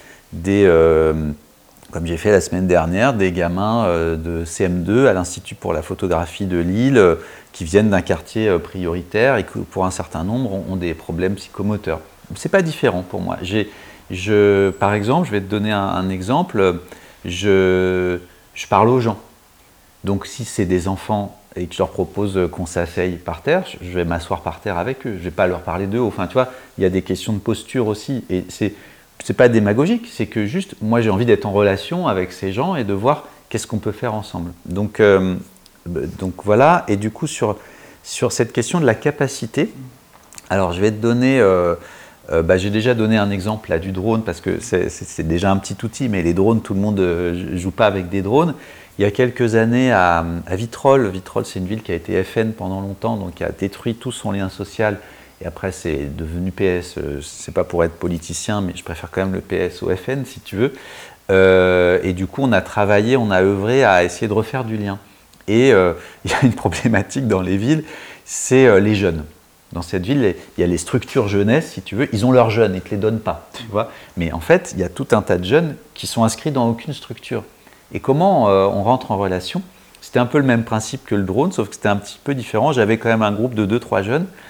comme j'ai fait la semaine dernière, des gamins de CM2 à l'Institut pour la photographie de Lille qui viennent d'un quartier prioritaire et qui, pour un certain nombre, ont des problèmes psychomoteurs. Ce n'est pas différent pour moi. Par exemple, je vais te donner un exemple, je parle aux gens. Donc si c'est des enfants et que je leur propose qu'on s'asseye par terre, je vais m'asseoir par terre avec eux. Je ne vais pas leur parler d'eux. Enfin, tu vois, il y a des questions de posture aussi. Et c'est pas démagogique, c'est que juste, moi j'ai envie d'être en relation avec ces gens et de voir qu'est-ce qu'on peut faire ensemble. Donc voilà, et du coup sur cette question de la capacité, alors je vais te donner, j'ai déjà donné un exemple là du drone parce que c'est déjà un petit outil, mais les drones, tout le monde ne joue pas avec des drones. Il y a quelques années à Vitrolles, c'est une ville qui a été FN pendant longtemps, donc qui a détruit tout son lien social. Et après, c'est devenu PS. C'est pas pour être politicien, mais je préfère quand même le PS au FN, si tu veux. Et du coup, on a travaillé, on a œuvré à essayer de refaire du lien. Et il y a une problématique dans les villes, c'est les jeunes. Dans cette ville, il y a les structures jeunesse, si tu veux. Ils ont leurs jeunes, ils ne te les donnent pas, tu vois. Mais en fait, il y a tout un tas de jeunes qui sont inscrits dans aucune structure. Et comment on rentre en relation? C'était un peu le même principe que le drone, sauf que c'était un petit peu différent. J'avais quand même un groupe de 2-3 jeunes.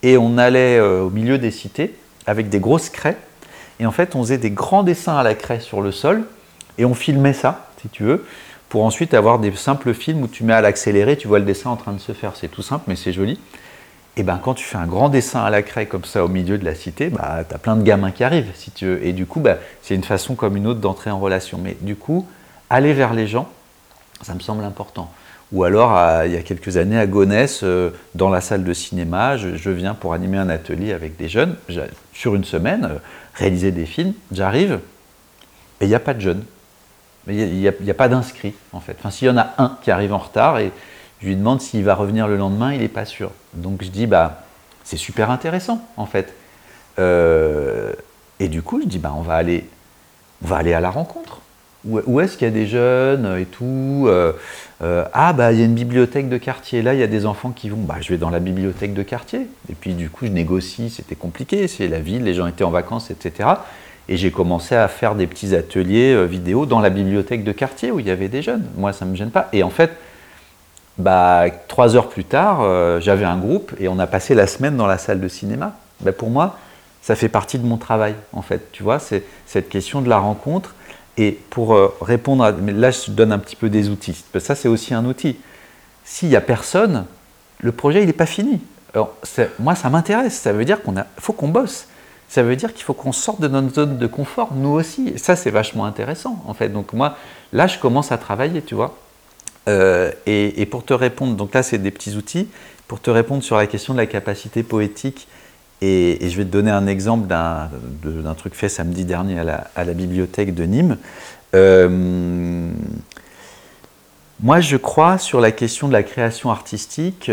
et on allait au milieu des cités avec des grosses craies. Et en fait, on faisait des grands dessins à la craie sur le sol et on filmait ça, si tu veux, pour ensuite avoir des simples films où tu mets à l'accéléré, tu vois le dessin en train de se faire. C'est tout simple, mais c'est joli. Et ben quand tu fais un grand dessin à la craie comme ça au milieu de la cité, bah, tu as plein de gamins qui arrivent, si tu veux. Et du coup, bah, c'est une façon comme une autre d'entrer en relation. Mais du coup, aller vers les gens, ça me semble important. Ou alors, il y a quelques années, à Gonesse, dans la salle de cinéma, je viens pour animer un atelier avec des jeunes, sur une semaine, réaliser des films. J'arrive, et il n'y a pas de jeunes. Il n'y a pas d'inscrits, en fait. Enfin, s'il y en a un qui arrive en retard, et je lui demande s'il va revenir le lendemain, il n'est pas sûr. Donc je dis, bah, c'est super intéressant, en fait. Et du coup, je dis, bah, on va aller à la rencontre. Où est-ce qu'il y a des jeunes et tout Ah, bah, il y a une bibliothèque de quartier. Là, il y a des enfants qui vont. Bah, je vais dans la bibliothèque de quartier. Et puis, du coup, je négocie. C'était compliqué. C'est la ville, les gens étaient en vacances, etc. Et j'ai commencé à faire des petits ateliers vidéo dans la bibliothèque de quartier où il y avait des jeunes. Moi, ça ne me gêne pas. Et en fait, bah, 3 heures plus tard, j'avais un groupe et on a passé la semaine dans la salle de cinéma. Bah, pour moi, ça fait partie de mon travail, en fait. Tu vois, c'est cette question de la rencontre. Et pour répondre à... Mais là, je donne un petit peu des outils. Ça, c'est aussi un outil. S'il n'y a personne, le projet, il n'est pas fini. Alors, moi, ça m'intéresse. Ça veut dire faut qu'on bosse. Ça veut dire qu'il faut qu'on sorte de notre zone de confort, nous aussi. Et ça, c'est vachement intéressant, en fait. Donc moi, là, je commence à travailler, tu vois. Et pour te répondre, donc là, c'est des petits outils. Pour te répondre sur la question de la capacité poétique, et je vais te donner un exemple d'un truc fait samedi dernier à la bibliothèque de Nîmes. Moi, je crois sur la question de la création artistique,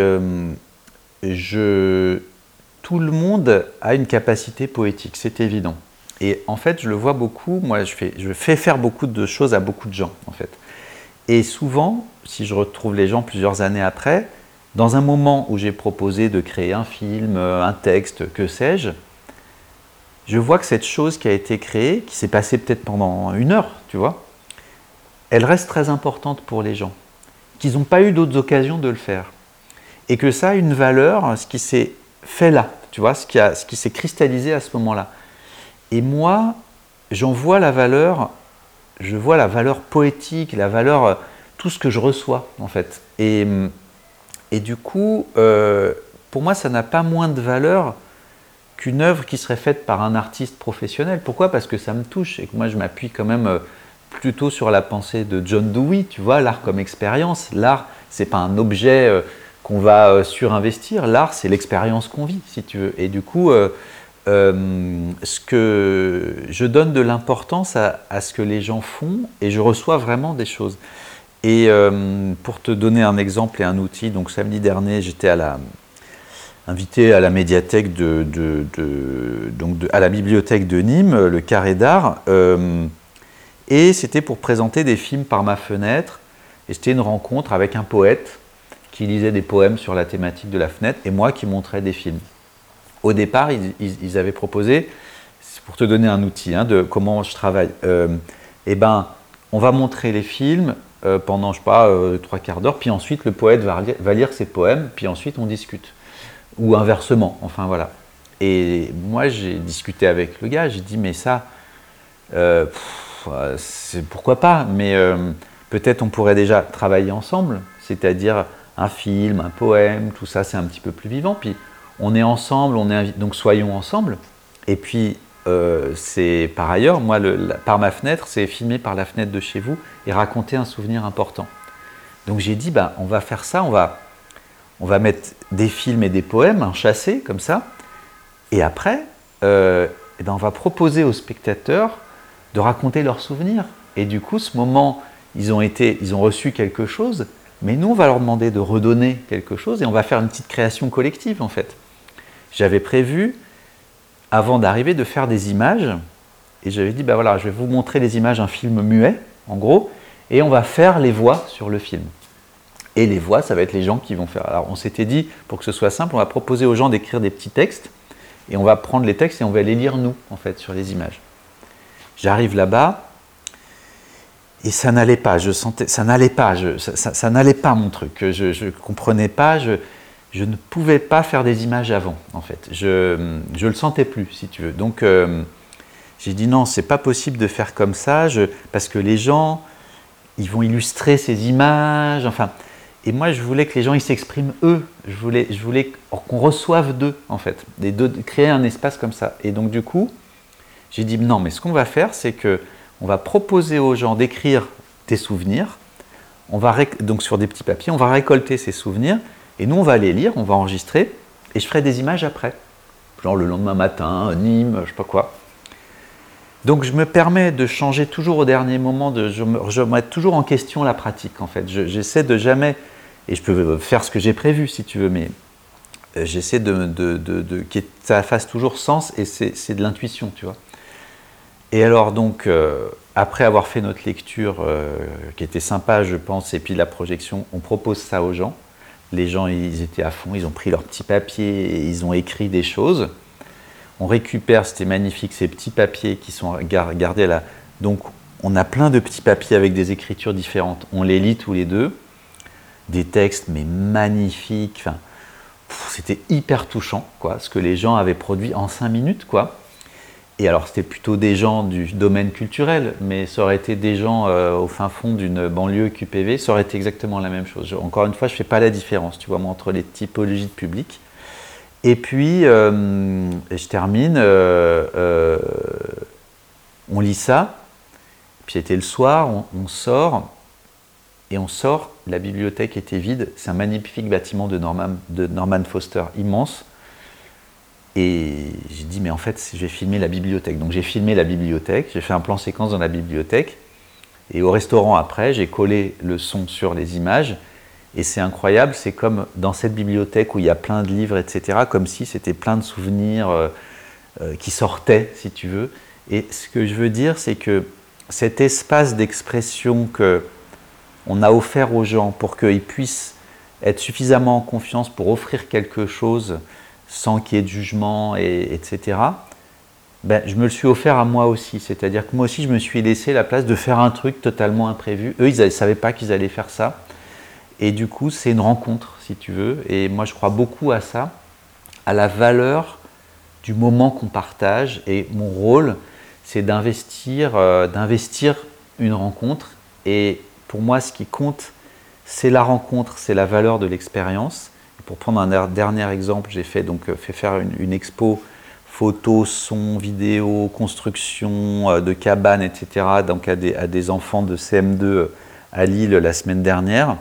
tout le monde a une capacité poétique, c'est évident. Et en fait, je le vois beaucoup, moi, je fais faire beaucoup de choses à beaucoup de gens, en fait. Et souvent, si je retrouve les gens plusieurs années après, dans un moment où j'ai proposé de créer un film, un texte, que sais-je, je vois que cette chose qui a été créée, qui s'est passée peut-être pendant 1 heure, tu vois, elle reste très importante pour les gens, qu'ils n'ont pas eu d'autres occasions de le faire. Et que ça a une valeur, ce qui s'est fait là, tu vois, ce qui s'est cristallisé à ce moment-là. Et moi, j'en vois la valeur, je vois la valeur poétique, la valeur, tout ce que je reçois, en fait. Et du coup, pour moi, ça n'a pas moins de valeur qu'une œuvre qui serait faite par un artiste professionnel. Pourquoi ? Parce que ça me touche et que moi, je m'appuie quand même plutôt sur la pensée de John Dewey, tu vois, l'art comme expérience. L'art, c'est pas un objet qu'on va surinvestir. L'art, c'est l'expérience qu'on vit, si tu veux. Et du coup, ce que je donne de l'importance à ce que les gens font et je reçois vraiment des choses. Et pour te donner un exemple et un outil, donc samedi dernier, j'étais invité à la médiathèque à la bibliothèque de Nîmes, le Carré d'Art, et c'était pour présenter des films par ma fenêtre. Et c'était une rencontre avec un poète qui lisait des poèmes sur la thématique de la fenêtre et moi qui montrais des films. Au départ, ils avaient proposé, c'est pour te donner un outil de comment je travaille, on va montrer les films pendant, je sais pas, 3/4 d'heure, puis ensuite le poète va lire ses poèmes, puis ensuite on discute. Ou inversement, enfin voilà. Et moi, j'ai discuté avec le gars, j'ai dit, mais ça, pourquoi pas, mais peut-être on pourrait déjà travailler ensemble, c'est-à-dire un film, un poème, tout ça, c'est un petit peu plus vivant, puis on est ensemble, donc soyons ensemble. Et puis, c'est par ailleurs, moi, par ma fenêtre, c'est filmer par la fenêtre de chez vous et raconter un souvenir important. Donc j'ai dit, on va faire ça, on va mettre des films et des poèmes enchâssés comme ça, et après, on va proposer aux spectateurs de raconter leurs souvenirs. Et du coup, ce moment, ils ont reçu quelque chose, mais nous, on va leur demander de redonner quelque chose et on va faire une petite création collective, en fait. J'avais prévu, avant d'arriver, de faire des images, et j'avais dit, voilà, je vais vous montrer les images d'un film muet, en gros, et on va faire les voix sur le film. Et les voix, ça va être les gens qui vont faire. Alors, on s'était dit, pour que ce soit simple, on va proposer aux gens d'écrire des petits textes, et on va prendre les textes et on va les lire, nous, en fait, sur les images. J'arrive là-bas, et ça n'allait pas, je sentais, ça n'allait pas mon truc, je comprenais pas, je ne pouvais pas faire des images avant, en fait. Je le sentais plus, si tu veux. Donc, j'ai dit non, c'est pas possible de faire comme ça, parce que les gens, ils vont illustrer ces images, enfin. Et moi, je voulais que les gens ils s'expriment eux. Je voulais qu'on reçoive d'eux, en fait, de créer un espace comme ça. Et donc, du coup, j'ai dit non, mais ce qu'on va faire, c'est que on va proposer aux gens d'écrire des souvenirs. Donc sur des petits papiers, on va récolter ces souvenirs et nous, on va les lire, on va enregistrer et je ferai des images après. Genre le lendemain matin, Nîmes, je sais pas quoi. Donc je me permets de changer toujours au dernier moment, je remets toujours en question la pratique en fait. J'essaie de jamais, et je peux faire ce que j'ai prévu si tu veux, mais j'essaie que ça fasse toujours sens et c'est de l'intuition, tu vois. Et alors donc, après avoir fait notre lecture, qui était sympa je pense, et puis la projection, on propose ça aux gens. Les gens, ils étaient à fond, ils ont pris leur petit papier et ils ont écrit des choses. On récupère, c'était magnifique, ces petits papiers qui sont gardés là. Donc, on a plein de petits papiers avec des écritures différentes. On les lit tous les deux. Des textes, mais magnifiques. Enfin, c'était hyper touchant, quoi, ce que les gens avaient produit en 5 minutes, quoi. Et alors, c'était plutôt des gens du domaine culturel, mais ça aurait été des gens au fin fond d'une banlieue QPV, ça aurait été exactement la même chose. Encore une fois, je ne fais pas la différence, tu vois, moi, entre les typologies de public. Et puis, je termine, on lit ça, puis c'était le soir, on sort, la bibliothèque était vide, c'est un magnifique bâtiment de Norman Foster, immense. Et j'ai dit, mais en fait, je vais filmer la bibliothèque. Donc j'ai filmé la bibliothèque, j'ai fait un plan séquence dans la bibliothèque. Et au restaurant après, j'ai collé le son sur les images. Et c'est incroyable, c'est comme dans cette bibliothèque où il y a plein de livres, etc., comme si c'était plein de souvenirs qui sortaient, si tu veux. Et ce que je veux dire, c'est que cet espace d'expression qu'on a offert aux gens pour qu'ils puissent être suffisamment en confiance pour offrir quelque chose sans qu'il y ait de jugement, etc., ben, je me le suis offert à moi aussi. C'est-à-dire que moi aussi, je me suis laissé la place de faire un truc totalement imprévu. Eux, ils ne savaient pas qu'ils allaient faire ça. Et du coup, c'est une rencontre, si tu veux. Et moi, je crois beaucoup à ça, à la valeur du moment qu'on partage. Et mon rôle, c'est d'investir une rencontre. Et pour moi, ce qui compte, c'est la rencontre, c'est la valeur de l'expérience. Pour prendre un dernier exemple, j'ai fait faire une expo photo, son, vidéo, construction de cabanes, etc. Donc à des enfants de CM2 à Lille la semaine dernière.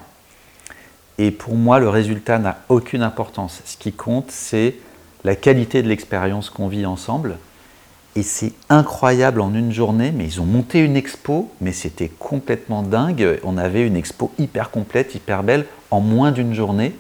Et pour moi, le résultat n'a aucune importance. Ce qui compte, c'est la qualité de l'expérience qu'on vit ensemble. Et c'est incroyable en une journée, mais ils ont monté une expo, mais c'était complètement dingue. On avait une expo hyper complète, hyper belle, en moins d'une journée.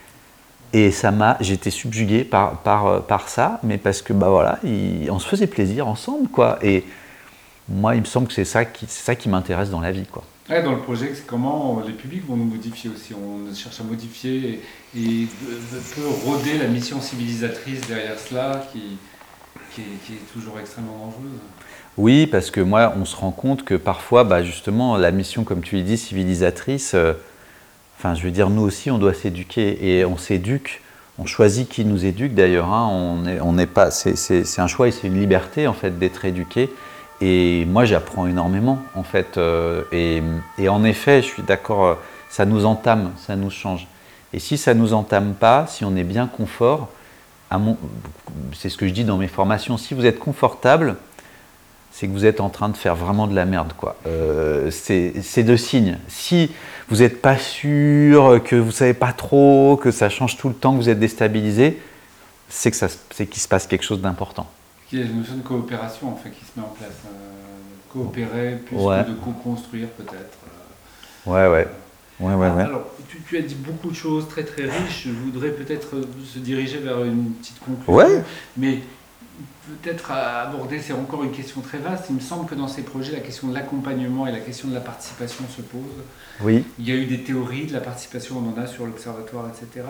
Et j'étais subjugué par ça, mais parce que bah voilà, on se faisait plaisir ensemble, quoi. Et moi, il me semble que c'est ça qui m'intéresse dans la vie, quoi. Ouais, dans le projet, c'est comment les publics vont nous modifier aussi. On cherche à modifier et peut rôder la mission civilisatrice derrière cela, qui est toujours extrêmement dangereuse. Oui, parce que moi, on se rend compte que parfois, bah justement, la mission, comme tu l'as dit, civilisatrice. Enfin, je veux dire, nous aussi, on doit s'éduquer et on s'éduque. On choisit qui nous éduque d'ailleurs. Hein. On n'est pas. C'est un choix et c'est une liberté en fait d'être éduqué. Et moi, j'apprends énormément en fait. Et en effet, je suis d'accord. Ça nous entame, ça nous change. Et si ça nous entame pas, si on est bien confort, c'est ce que je dis dans mes formations. Si vous êtes confortable, c'est que vous êtes en train de faire vraiment de la merde, quoi. C'est de signe. Si vous n'êtes pas sûr, que vous ne savez pas trop, que ça change tout le temps, que vous êtes déstabilisé, c'est qu'il se passe quelque chose d'important. Il y a une notion de coopération en fait, qui se met en place. Coopérer plus ouais. que de co-construire peut-être. Ouais. Alors, tu as dit beaucoup de choses très très riches. Je voudrais peut-être se diriger vers une petite conclusion. Ouais. Mais peut-être à aborder, c'est encore une question très vaste. Il me semble que dans ces projets, la question de l'accompagnement et la question de la participation se pose. Oui. Il y a eu des théories de la participation, on en a sur l'Observatoire, etc.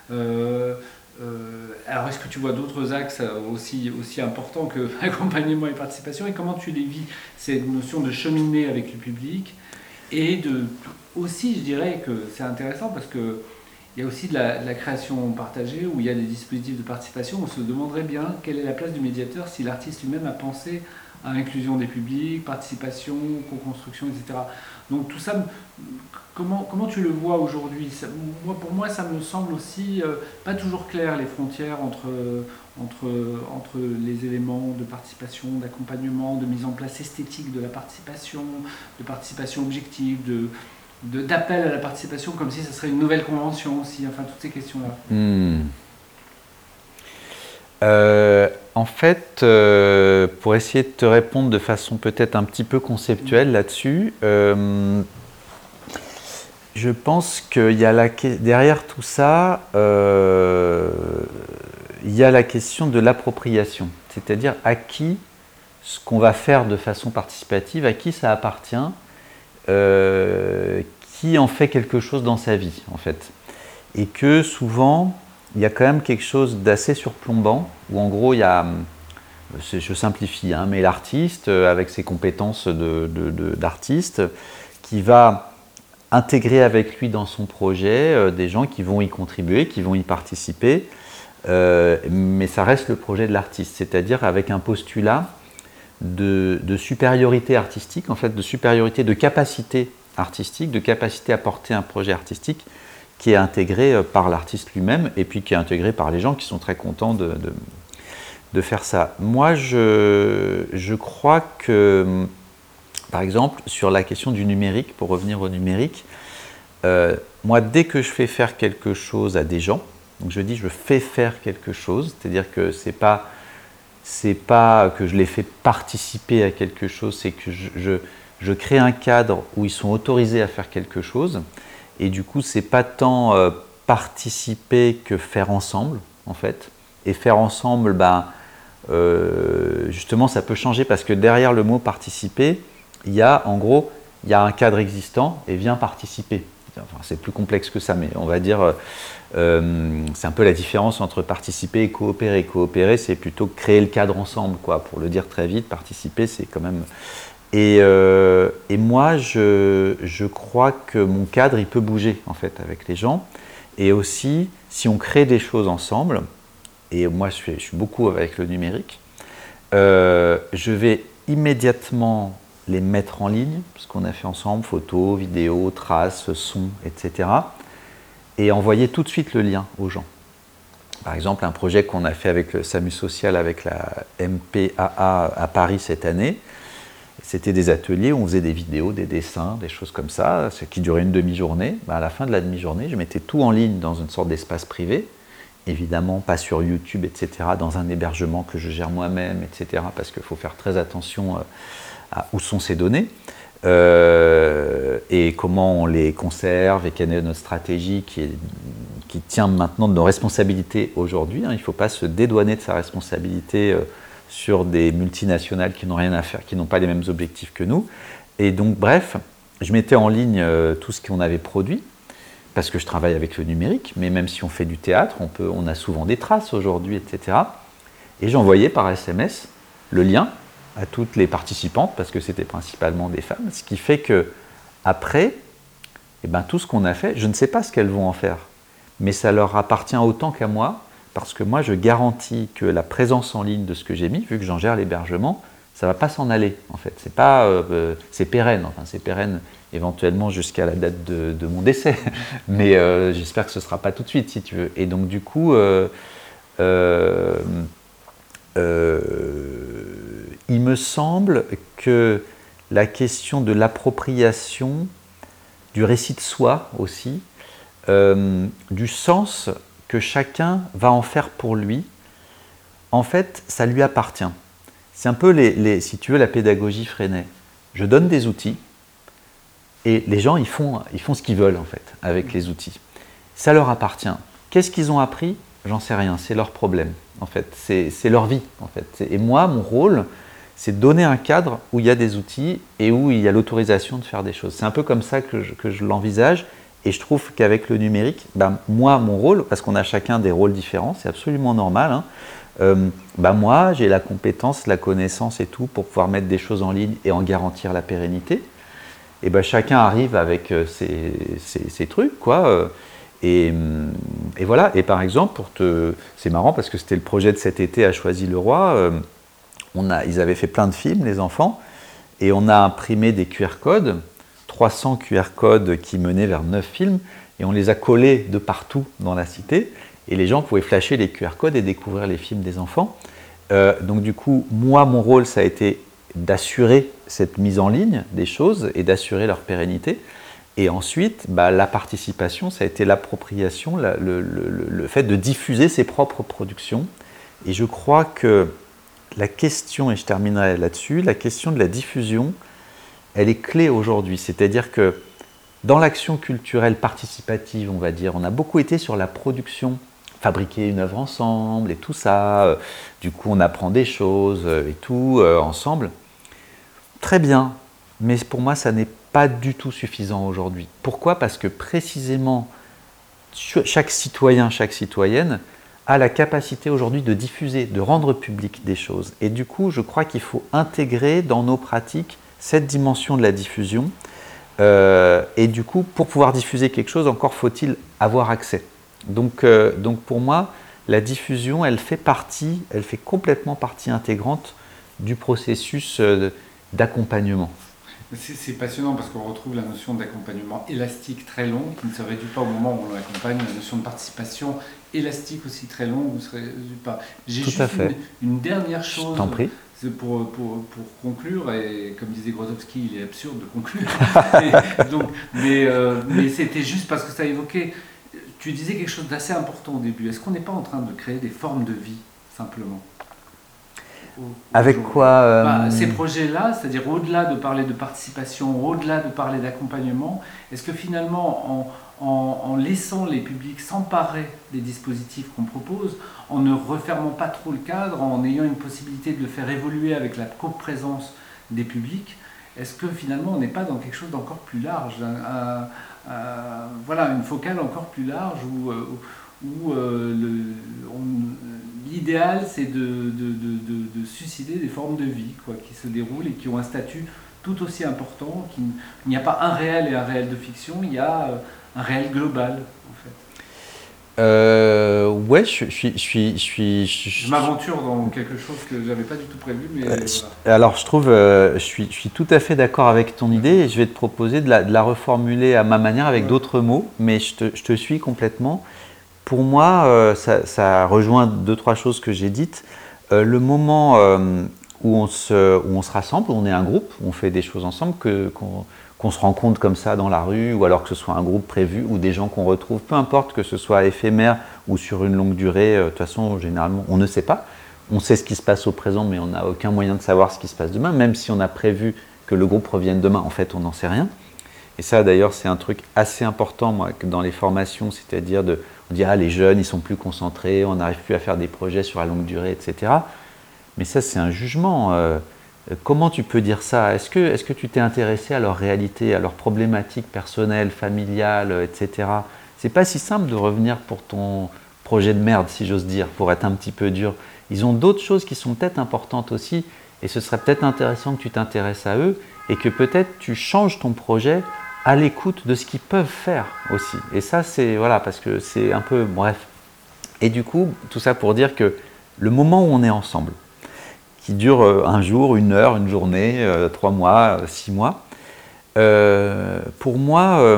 Alors, est-ce que tu vois d'autres axes aussi importants que accompagnement et participation, et comment tu les vis, cette notion de cheminer avec le public, et aussi, je dirais que c'est intéressant parce que il y a aussi de la création partagée où il y a des dispositifs de participation. On se demanderait bien quelle est la place du médiateur si l'artiste lui-même a pensé à inclusion des publics, participation, co-construction, etc. Donc tout ça, comment tu le vois aujourd'hui? Pour moi, ça me semble aussi pas toujours clair les frontières entre les éléments de participation, d'accompagnement, de mise en place esthétique de la participation, de participation objective, d'appel à la participation comme si ça serait une nouvelle convention aussi, enfin toutes ces questions-là. En fait, pour essayer de te répondre de façon peut-être un petit peu conceptuelle là-dessus, je pense qu'il y a derrière tout ça, il y a la question de l'appropriation, c'est-à-dire à qui ce qu'on va faire de façon participative, à qui ça appartient, qui en fait quelque chose dans sa vie, en fait. Et que souvent, il y a quand même quelque chose d'assez surplombant, où en gros, il y a, je simplifie, hein, mais l'artiste, avec ses compétences d'artiste, qui va intégrer avec lui dans son projet des gens qui vont y contribuer, qui vont y participer, mais ça reste le projet de l'artiste, c'est-à-dire avec un postulat de supériorité artistique, en fait, de supériorité de capacité artistique, de capacité à porter un projet artistique qui est intégré par l'artiste lui-même et puis qui est intégré par les gens qui sont très contents de faire ça. Moi, je crois que, par exemple, sur la question du numérique, pour revenir au numérique, moi, dès que je fais faire quelque chose à des gens, donc je dis je fais faire quelque chose, c'est-à-dire que c'est pas que je les fais participer à quelque chose, c'est que je crée un cadre où ils sont autorisés à faire quelque chose. Et du coup, c'est pas tant participer que faire ensemble, en fait. Et faire ensemble, justement, ça peut changer parce que derrière le mot participer, il y a, en gros, il y a un cadre existant et viens participer. Enfin, c'est plus complexe que ça, mais on va dire, c'est un peu la différence entre participer et coopérer. Coopérer, c'est plutôt créer le cadre ensemble, quoi, pour le dire très vite. Participer, c'est quand même... Et moi, je crois que mon cadre, il peut bouger, en fait, avec les gens. Et aussi, si on crée des choses ensemble, et moi, je suis beaucoup avec le numérique, je vais immédiatement les mettre en ligne, ce qu'on a fait ensemble, photos, vidéos, traces, sons, etc. Et envoyer tout de suite le lien aux gens. Par exemple, un projet qu'on a fait avec le SAMU Social, avec la MPAA à Paris cette année, c'était des ateliers où on faisait des vidéos, des dessins, des choses comme ça, ce qui durait une demi-journée. À la fin de la demi-journée, je mettais tout en ligne dans une sorte d'espace privé, évidemment pas sur YouTube, etc., dans un hébergement que je gère moi-même, etc., parce qu'il faut faire très attention à où sont ces données, et comment on les conserve, et quelle est notre stratégie qui tient maintenant de nos responsabilités aujourd'hui. Il ne faut pas se dédouaner de sa responsabilité sur des multinationales qui n'ont rien à faire, qui n'ont pas les mêmes objectifs que nous. Et donc, bref, je mettais en ligne tout ce qu'on avait produit, parce que je travaille avec le numérique, mais même si on fait du théâtre, on a souvent des traces aujourd'hui, etc. Et j'envoyais par SMS le lien à toutes les participantes, parce que c'était principalement des femmes, ce qui fait que après, tout ce qu'on a fait, je ne sais pas ce qu'elles vont en faire, mais ça leur appartient autant qu'à moi, parce que moi, je garantis que la présence en ligne de ce que j'ai mis, vu que j'en gère l'hébergement, ça ne va pas s'en aller, en fait. C'est pérenne, enfin, c'est pérenne éventuellement jusqu'à la date de mon décès, mais j'espère que ce ne sera pas tout de suite, si tu veux. Et donc, du coup, il me semble que la question de l'appropriation, du récit de soi aussi, du sens que chacun va en faire pour lui, en fait, ça lui appartient. C'est un peu, si tu veux, la pédagogie Freinet. Je donne des outils et les gens, ils font ce qu'ils veulent, en fait, avec les outils. Ça leur appartient. Qu'est-ce qu'ils ont appris? J'en sais rien, c'est leur problème, en fait. C'est leur vie, en fait. Et moi, mon rôle, c'est de donner un cadre où il y a des outils et où il y a l'autorisation de faire des choses. C'est un peu comme ça que je l'envisage. Et je trouve qu'avec le numérique, moi, mon rôle, parce qu'on a chacun des rôles différents, c'est absolument normal, moi, j'ai la compétence, la connaissance et tout pour pouvoir mettre des choses en ligne et en garantir la pérennité. Et chacun arrive avec ses trucs, quoi. Et voilà, et par exemple, c'est marrant parce que c'était le projet de cet été à Choisy-le-Roi, ils avaient fait plein de films, les enfants, et on a imprimé des QR codes, 300 QR codes qui menaient vers 9 films, et on les a collés de partout dans la cité, et les gens pouvaient flasher les QR codes et découvrir les films des enfants. Donc du coup, moi, mon rôle, ça a été d'assurer cette mise en ligne des choses et d'assurer leur pérennité. Et ensuite, la participation, ça a été l'appropriation, le fait de diffuser ses propres productions. Et je crois que la question, et je terminerai là-dessus, la question de la diffusion, elle est clé aujourd'hui. C'est-à-dire que dans l'action culturelle participative, on va dire, on a beaucoup été sur la production, fabriquer une œuvre ensemble et tout ça. Du coup, on apprend des choses et tout ensemble. Très bien, mais pour moi, ça n'est pas du tout suffisant aujourd'hui. Pourquoi ? Parce que précisément, chaque citoyen, chaque citoyenne a la capacité aujourd'hui de diffuser, de rendre public des choses. Et du coup, je crois qu'il faut intégrer dans nos pratiques cette dimension de la diffusion. Et du coup, pour pouvoir diffuser quelque chose, encore faut-il avoir accès. Donc pour moi, la diffusion, elle fait complètement partie intégrante du processus d'accompagnement. C'est passionnant parce qu'on retrouve la notion d'accompagnement élastique très long qui ne se réduit pas au moment où on l'accompagne, la notion de participation élastique aussi très longue ne se réduit pas. J'ai Tout juste à fait. Une dernière chose. Je t'en prie. Pour conclure, et comme disait Grotowski, il est absurde de conclure, mais c'était juste parce que ça évoquait, tu disais quelque chose d'assez important au début, est-ce qu'on n'est pas en train de créer des formes de vie, simplement ? Avec quoi Ces projets-là, c'est-à-dire au-delà de parler de participation, au-delà de parler d'accompagnement, est-ce que finalement, en laissant les publics s'emparer des dispositifs qu'on propose, en ne refermant pas trop le cadre, en ayant une possibilité de le faire évoluer avec la coprésence des publics, est-ce que finalement on n'est pas dans quelque chose d'encore plus large, voilà, une focale encore plus large où l'idéal c'est de susciter des formes de vie qui se déroulent et qui ont un statut tout aussi important. Il n'y a pas un réel et un réel de fiction, il y a un réel global en fait. Ouais, Je m'aventure dans quelque chose que je n'avais pas du tout prévu, mais voilà. Alors je trouve, je suis tout à fait d'accord avec ton idée et je vais te proposer de la reformuler à ma manière avec d'autres mots, mais je te suis complètement. Pour moi, ça rejoint 2-3 choses que j'ai dites. Le moment où on se rassemble, où on est un groupe, où on fait des choses ensemble, qu'on se rencontre comme ça dans la rue, ou alors que ce soit un groupe prévu, ou des gens qu'on retrouve, peu importe que ce soit éphémère ou sur une longue durée, de toute façon, généralement, on ne sait pas. On sait ce qui se passe au présent, mais on n'a aucun moyen de savoir ce qui se passe demain, même si on a prévu que le groupe revienne demain, en fait, on n'en sait rien. Et ça, d'ailleurs, c'est un truc assez important, moi, dans les formations, c'est-à-dire on dit, les jeunes, ils sont plus concentrés, on n'arrive plus à faire des projets sur la longue durée, etc. Mais ça, c'est un jugement. Comment tu peux dire ça ? Est-ce que tu t'es intéressé à leur réalité, à leurs problématiques personnelles, familiales, etc. C'est pas si simple de revenir pour ton projet de merde, si j'ose dire, pour être un petit peu dur. Ils ont d'autres choses qui sont peut-être importantes aussi, et ce serait peut-être intéressant que tu t'intéresses à eux, et que peut-être tu changes ton projet à l'écoute de ce qu'ils peuvent faire aussi. Et ça, c'est, voilà, parce que c'est un peu, bref. Et du coup, tout ça pour dire que le moment où on est ensemble, qui dure un jour, une heure, une journée, 3 mois, 6 mois. Pour moi,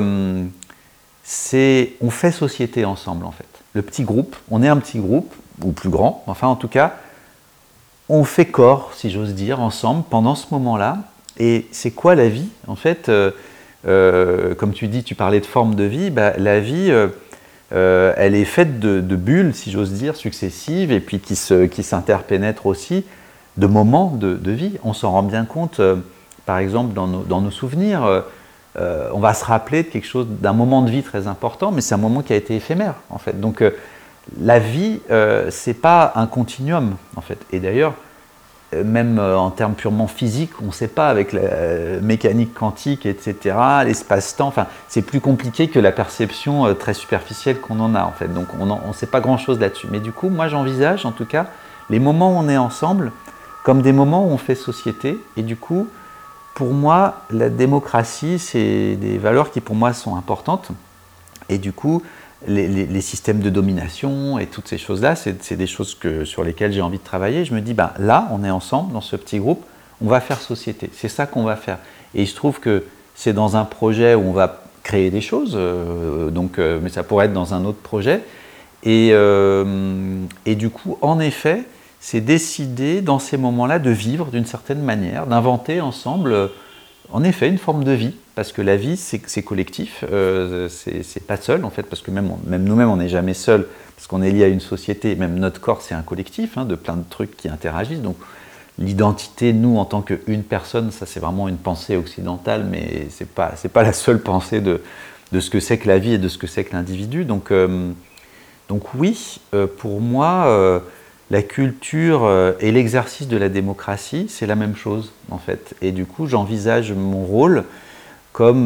on fait société ensemble en fait. Le petit groupe, on est un petit groupe, ou plus grand, enfin en tout cas, on fait corps, si j'ose dire, ensemble pendant ce moment-là. Et c'est quoi la vie ? En fait, comme tu dis, tu parlais de forme de vie, la vie, elle est faite de bulles, si j'ose dire, successives, et puis qui s'interpénètrent aussi de moments de vie. On s'en rend bien compte, par exemple, dans nos souvenirs. On va se rappeler de quelque chose, d'un moment de vie très important, mais c'est un moment qui a été éphémère, en fait. Donc, la vie, c'est pas un continuum, en fait. Et d'ailleurs, même en termes purement physiques, on ne sait pas, avec la mécanique quantique, etc., l'espace-temps, enfin, c'est plus compliqué que la perception très superficielle qu'on en a, en fait. Donc, on ne sait pas grand-chose là-dessus. Mais du coup, moi, j'envisage, en tout cas, les moments où on est ensemble comme des moments où on fait société. Et du coup, pour moi, la démocratie, c'est des valeurs qui, pour moi, sont importantes. Et du coup, les systèmes de domination et toutes ces choses-là, c'est des choses sur lesquelles j'ai envie de travailler. Je me dis, ben, là, on est ensemble dans ce petit groupe, on va faire société. C'est ça qu'on va faire. Et il se trouve que c'est dans un projet où on va créer des choses, mais ça pourrait être dans un autre projet. Et du coup, en effet, c'est décider dans ces moments-là de vivre d'une certaine manière, d'inventer ensemble, en effet, une forme de vie. Parce que la vie, c'est collectif, c'est pas seul en fait, parce que même nous-mêmes, on n'est jamais seul, parce qu'on est lié à une société, même notre corps, c'est un collectif, de plein de trucs qui interagissent. Donc l'identité, nous, en tant qu'une personne, ça c'est vraiment une pensée occidentale, mais c'est pas la seule pensée de ce que c'est que la vie et de ce que c'est que l'individu. Donc oui, pour moi, la culture et l'exercice de la démocratie, c'est la même chose en fait. Et du coup, j'envisage mon rôle comme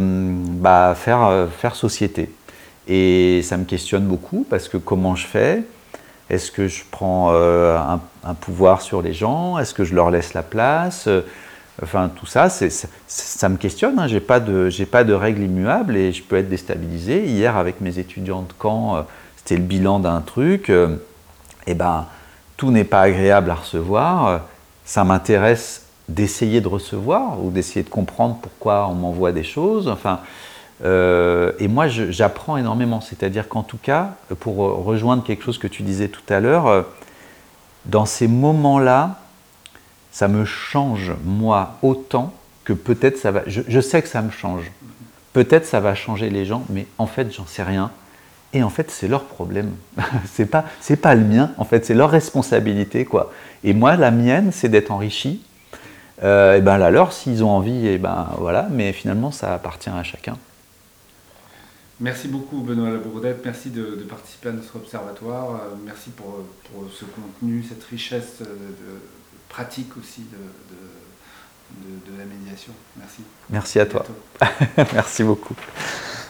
faire société. Et ça me questionne beaucoup parce que comment je fais? Est-ce que je prends un pouvoir sur les gens? Est-ce que je leur laisse la place? Enfin, tout ça, ça me questionne. J'ai pas de règles immuables et je peux être déstabilisé. Hier, avec mes étudiants de Caen, c'était le bilan d'un truc. Tout n'est pas agréable à recevoir. Ça m'intéresse d'essayer de recevoir ou d'essayer de comprendre pourquoi on m'envoie des choses. Enfin, et moi, j'apprends énormément. C'est-à-dire qu'en tout cas, pour rejoindre quelque chose que tu disais tout à l'heure, dans ces moments-là, ça me change, moi, autant que peut-être ça va... Je sais que ça me change. Peut-être ça va changer les gens, mais en fait, j'en sais rien. Et en fait, c'est leur problème. c'est pas le mien. En fait, c'est leur responsabilité, quoi. Et moi, la mienne, c'est d'être enrichi. La leur, s'ils ont envie, voilà. Mais finalement, ça appartient à chacun. Merci beaucoup Benoît Labourdette, merci de participer à notre observatoire, merci pour ce contenu, cette richesse pratique aussi de la médiation. Merci. Merci à toi. Merci beaucoup.